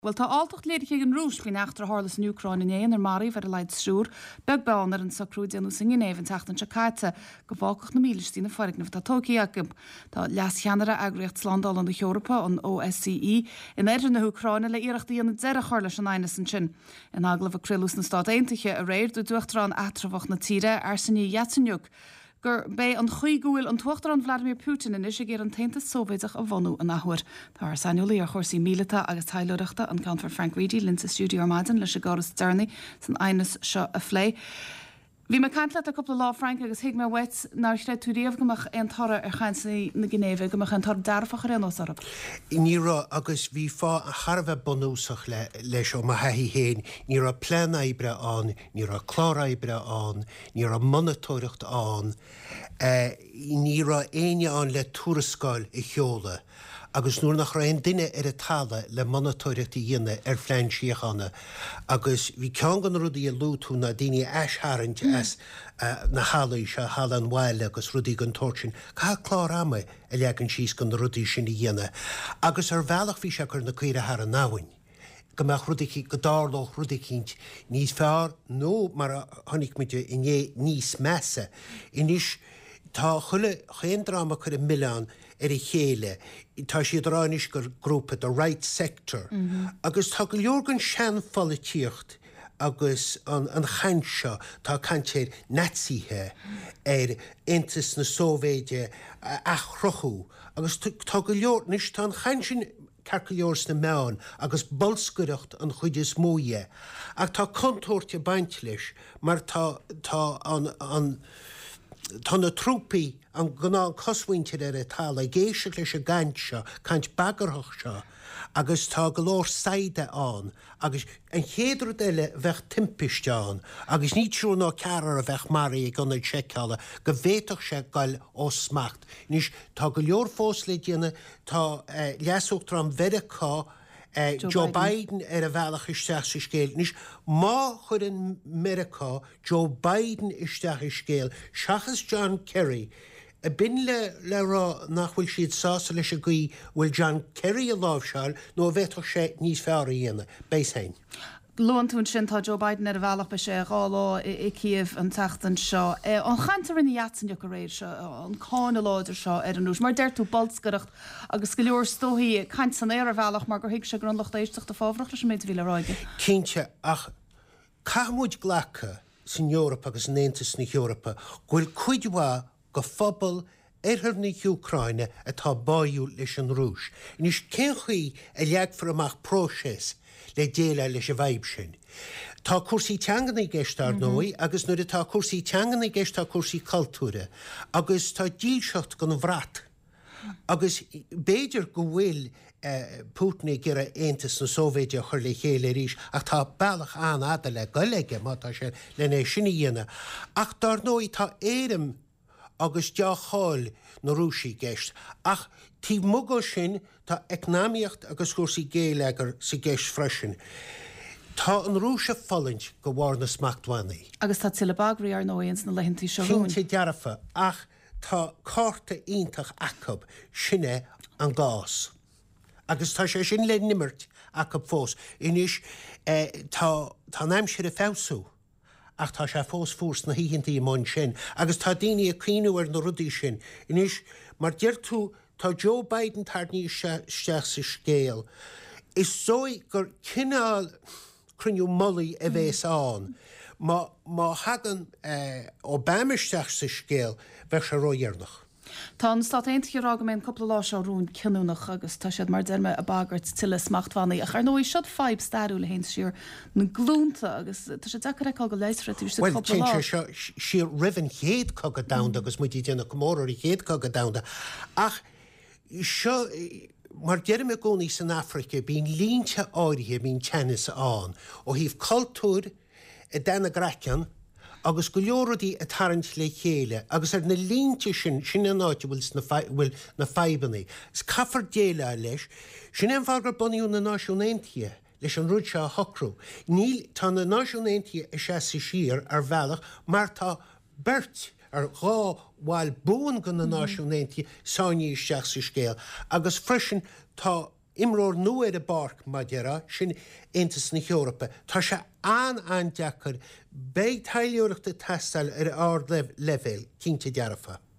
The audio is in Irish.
Well tá áltacht léidir an rús bhí nachtar hálas an Ucrain in ar marí ver a leid siúr, beg beánar an sacrúdéanú sin éhan teachtan se caiite go bhácach na míltína faricnah tá tóciaachim Tá leas cheanara agriocht Landal an Europa an OSCE in éidir na Ucraine le iireachtaí an deire chála an aine san sin. In aglah crilús na Stát Aontaithe a réir dú dúachtarrán atrafach na tíre ar sanní Yatsenyuk. Gur bé an chuigúil an tuachtar an Vladimir Putin in is géar an tainte sóvéideach a bhanú an nachhuir. Tá ar sanúlaí ar chósaí míleta agus taileireachta an cantar Frank Reedy linsa stúdio Armadan leis a gáras Journey san ainas seo a phlé. Bhí me cantla a coppla lá Frank agus hiig me wet nar le túríomh gomach an tara ar chainsaí na Gnéomh gomach an tar darfach ar an osarab. Nírá agus bhí fá a charbheith bonúsach leis ó maithí héin, ní a plean ébre an, ní a chlár ébre an, ní a monitóireacht an, ní a aine an le túrascáil i cheola. Agus nuair nach raon duine ar a talla le monitóireacht i dhéine ar phlean siochanna. Agus bhí cean gan rudaí a lútú na daoine eisharint as na halaí se hala an bhile agus rudaí gan torsin. Cá chlár ama a leagan síos gan rudaí sin i dhéine. Agus ar bhealach bhí se gur na cuire ar an náhain. Gymach rudaí go dárlóch rudaíint níos fearr nó mar a tháinig muide iné níos measa. Inis tá chuile chéandrama chur Milán ar i chéile, tá siad ránis gur grúpa the right sector, agus tá go leorgan sean folaíocht agus an chanseo tá cantéir nazithe ar intas na Sóvéide a chrochú, agus tá go leornis tá an chansin carcaíors na meán agus bolscuireacht an chuide smóie, ach tá contóirte baint leis, mar tá na trúpaí an gná coshainte ar a talla géise leis a gant seo, cant bagarthach seo, agus tá go leor saide an, agus an chéadú eile bheith timpisteán, agus ní trú ná cearar a bheith marí ag an seála, go bhéiteach sé gáil ó smacht. Nís tá go leor fós le déine tá leasúachtar an Mheiriceá Joe Biden ar a bhealach isteach sa scéal. Nís má chud an Mheiriceá Joe Biden isteach i scéal, seachas John Kerry, a bin le rá nach bhfuil siad sása leis a gaí bhfuil John Kerry a lábhseáil nó bhéiteach sé níos fearr a dhéana. Béis hain. Loantún sin tá Joe Biden ar a bhealach be sé gálá i Kiev an teachtan seo. An chaantar in Yatsenyuk a réir seo, an cána láidir seo ar an nús, mar deirtú bolscoireacht agus go leor stóthaí caint san éar a bhealach mar gur hiic sé grondlacht éisteach a fábhreacht leis méid bhíle ráige. Cínte ach caithmúid ghlacha san Eorpa agus an Aontas na Eorpa ghfuil cuidhá go phobal ar na Ucraine atá báú leis an rúis. Nís cén chuí a leag for amach próses le déile leis a bhaib sin. Tá cuasaí teanganna gceistar nói, agus nuair tá cuasaí teanganna gceist tá cuasaí cultúra, agus tá díalseacht gan bhrat. Agus béidir go bhfuil Putin gur a Aontas na Sóvéide chur le chéile ríis, ach tá bailach an ada le goige má tá sé lené sinna dhéine. Ach dar nói tá éirim agus deáil na rúsaí gceist. Ach tí mugó sin tá eicnáíocht agus cuasaí géalagar sa gceist freisin. Tá an rúsa fallint go bhhar na smachthainaí. Agus tá tila bagraí ar nóíons na leithintí seoún. Cinnte dearafa ach tá cárta ionintach acab sinne an gás. Agus tá sé sin le nimmert acab fós. Inis tá naimsir a fésú. Ach tá sé fós fús na híhinntaí món sin, agus tá daoine a cíúar na rudaí sin. Inis mar deirtú tá Joe Biden tar níos steach sa scéal. Is sói gur cinál cruniú mollaí a bhés an. Má hagan Obama isteach sa scéal bheith sé ródhearnach. Tá an Stát Aontaithe rága mé coppla lá seo rún cinúnach agus tá siad mar derme a bagart tiile smachthainaí. Ach ar nó siad 5 staú le héin siúr na glúnta agus tá sé deachar go leisre tú sé coppla lá. Si rihan héad cogad damda agus muidí déanana gomór i héad cogad damda. Ach seo mar deirime gcónaí san Africa bín línte áirithe bín tennis an ó híh cultúr i dana gracean agus go leoradí a tarint le chéile, agus ar na línte sin an áite bhfuil na feibannaí. Is caffar déile leis, sin an bhagur buíú na Náisiún Aontaithe leis an rúd se a hocrú. Níl tá na Náisiún Aontaithe a sé sa sír ar bhealach, mar tá bert ar gháil buan go na Náisiún Aontaithe sáiní isteach sa scéal, agus freisin tá imróir nu ar a barc Madeira sin Aontas na Eorpa, tá se an deachar beidh tailiúireachta testal ar ár level cínte dearafa.